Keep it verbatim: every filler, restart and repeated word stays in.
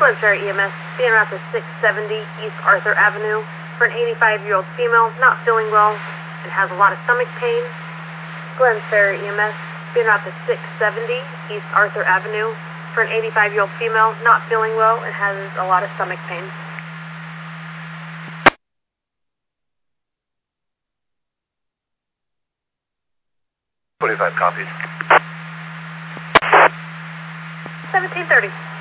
Glenferrie E M S, being route to six seventy East Arthur Avenue for an eighty-five-year-old female not feeling well and has a lot of stomach pain. Glenferrie E M S, being route to six seventy East Arthur Avenue for an eighty-five-year-old female not feeling well and has a lot of stomach pain. twenty-five copies. seventeen thirty.